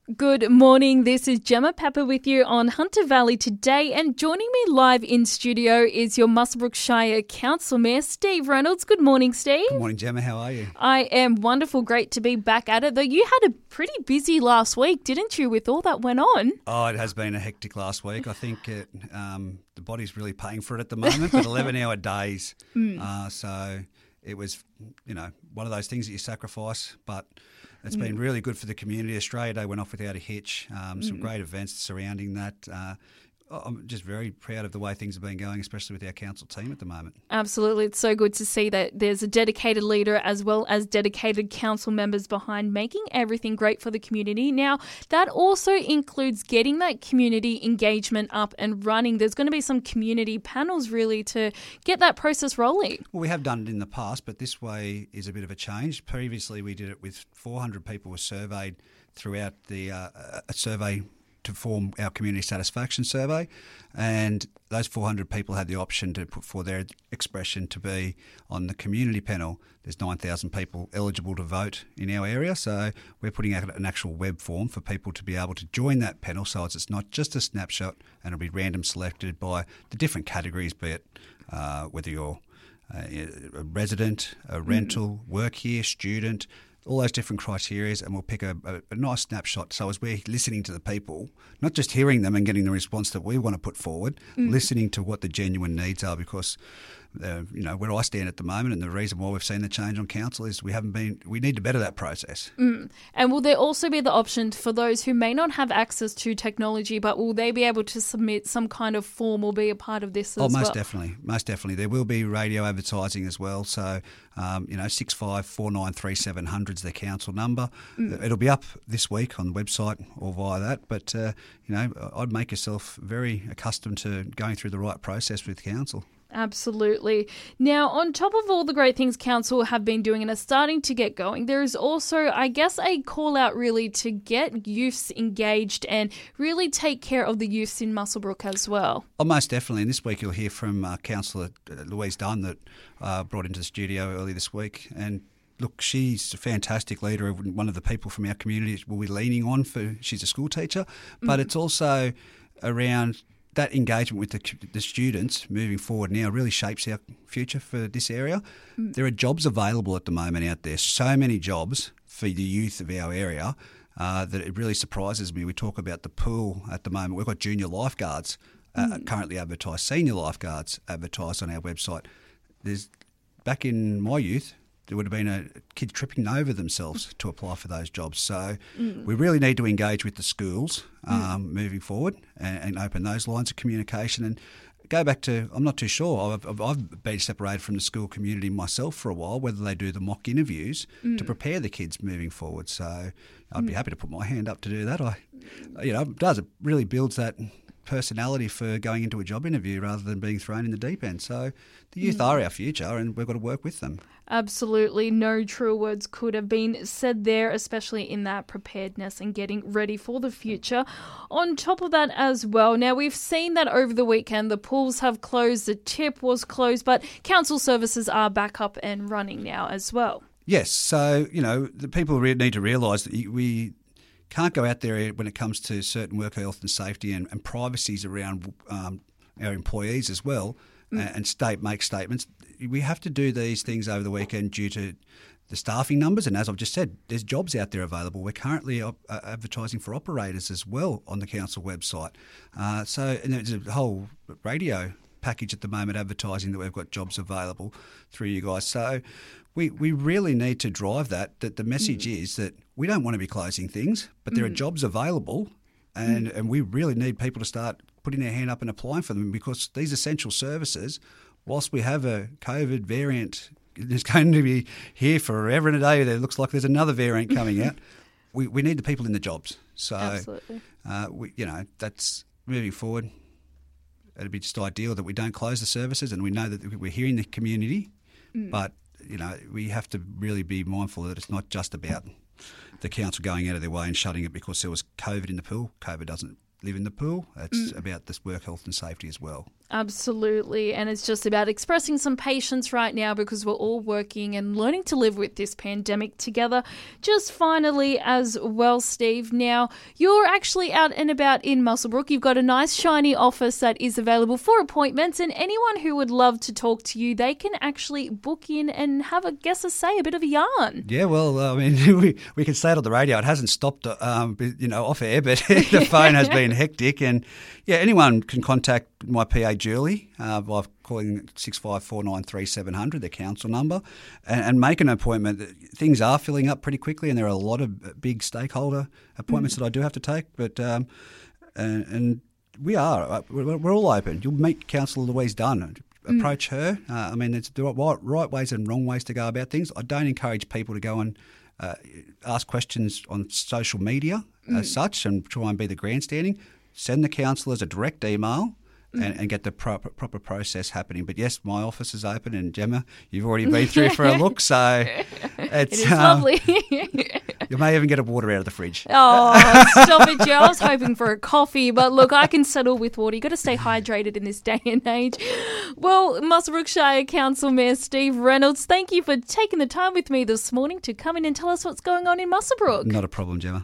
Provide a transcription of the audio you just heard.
Good morning. This is Gemma Pepper with you on Hunter Valley today, and joining me live in studio is your Muswellbrook Shire Council Mayor, Steve Reynolds. Good morning, Steve. Good morning, Gemma. How are you? I am wonderful. Great to be back at it, though you had a pretty busy last week, didn't you, with all that went on? Oh, it has been a hectic last week. I think the body's really paying for it at the moment, but 11-hour days. So it was, one of those things that you sacrifice, but it's been really good for the community. Australia Day went off without a hitch. Some great events surrounding that. I'm just very proud of the way things have been going, especially with our council team at the moment. Absolutely. It's so good to see that there's a dedicated leader as well as dedicated council members behind making everything great for the community. Now, that also includes getting that community engagement up and running. There's going to be some community panels really to get that process rolling. Well, we have done it in the past, but this way is a bit of a change. Previously, we did it with 400 people were surveyed throughout the a survey to form our community satisfaction survey, and those 400 people had the option to put for their expression to be on the community panel. There's 9,000 people eligible to vote in our area, so we're putting out an actual web form for people to be able to join that panel, so it's not just a snapshot, and it'll be random selected by the different categories, be it whether you're a resident, a rental, work here, student, all those different criteria, and we'll pick a nice snapshot. So as we're listening to the people, not just hearing them and getting the response that we want to put forward, listening to what the genuine needs are, because where I stand at the moment, and the reason why we've seen the change on council is we need to better that process. And will there also be the option for those who may not have access to technology, but will they be able to submit some kind of form or be a part of this as well? Most definitely. There will be radio advertising as well. So, 65493700 is the council number. It'll be up this week on the website or via that. But, I'd make yourself very accustomed to going through the right process with council. Absolutely. Now, on top of all the great things council have been doing and are starting to get going, there is also, I guess, a call out really to get youths engaged and really take care of the youths in Muswellbrook as well. Oh, most definitely. And this week you'll hear from Councillor Louise Dunn that brought into the studio early this week. And look, she's a fantastic leader, one of the people from our community we'll be leaning on she's a school teacher, but it's also around that engagement with the students moving forward now really shapes our future for this area. There are jobs available at the moment out there, so many jobs for the youth of our area that it really surprises me. We talk about the pool at the moment. We've got junior lifeguards currently advertised, senior lifeguards advertised on our website. Back in my youth, there would have been kids tripping over themselves to apply for those jobs. So we really need to engage with the schools moving forward and open those lines of communication and go back to, I'm not too sure, I've been separated from the school community myself for a while, whether they do the mock interviews to prepare the kids moving forward. So I'd be happy to put my hand up to do that. It really builds that personality for going into a job interview rather than being thrown in the deep end. So the youth are our future and we've got to work with them. Absolutely. No truer words could have been said there, especially in that preparedness and getting ready for the future. On top of that as well, now we've seen that over the weekend the pools have closed, the tip was closed, but council services are back up and running now as well. Yes. So, the people really need to realise that we can't go out there when it comes to certain work health and safety and privacies around our employees as well and make statements. We have to do these things over the weekend due to the staffing numbers. And as I've just said, there's jobs out there available. We're currently advertising for operators as well on the council website. And there's a whole radio package at the moment advertising that we've got jobs available through you guys. So we really need to drive that the message is that we don't want to be closing things, but there are jobs available and we really need people to start putting their hand up and applying for them, because these essential services, whilst we have a COVID variant that's going to be here forever and a day, it looks like there's another variant coming out, we need the people in the jobs. So, absolutely. That's moving forward. It'd be just ideal that we don't close the services, and we know that we're hearing the community, but we have to really be mindful that it's not just about the council going out of their way and shutting it because there was COVID in the pool. COVID doesn't live in the pool. It's about this work health and safety as well. Absolutely. And it's just about expressing some patience right now because we're all working and learning to live with this pandemic together. Just finally as well, Steve, now you're actually out and about in Muswellbrook. You've got a nice shiny office that is available for appointments, and anyone who would love to talk to you, they can actually book in and have a bit of a yarn. Yeah, well, I mean, we can say it on the radio. It hasn't stopped, off air, but the phone has been hectic. And yeah, anyone can contact my PA Julie by calling 65493700, the council number, and make an appointment. Things are filling up pretty quickly, and there are a lot of big stakeholder appointments that I do have to take. But and we're all open. You'll meet Councillor Louise Dunn. Approach her. I mean, there's the right ways and wrong ways to go about things. I don't encourage people to go and ask questions on social media as such and try and be the grandstanding. Send the councillors a direct email and get the proper process happening. But yes, my office is open, and Gemma, you've already been through for a look, so it is lovely. You may even get a water out of the fridge. Oh, stop it, Joe. I was hoping for a coffee, but look, I can settle with water. You've got to stay hydrated in this day and age. Well, Muswellbrook Shire Council Mayor Steve Reynolds, thank you for taking the time with me this morning to come in and tell us what's going on in Muswellbrook. Not a problem, Gemma.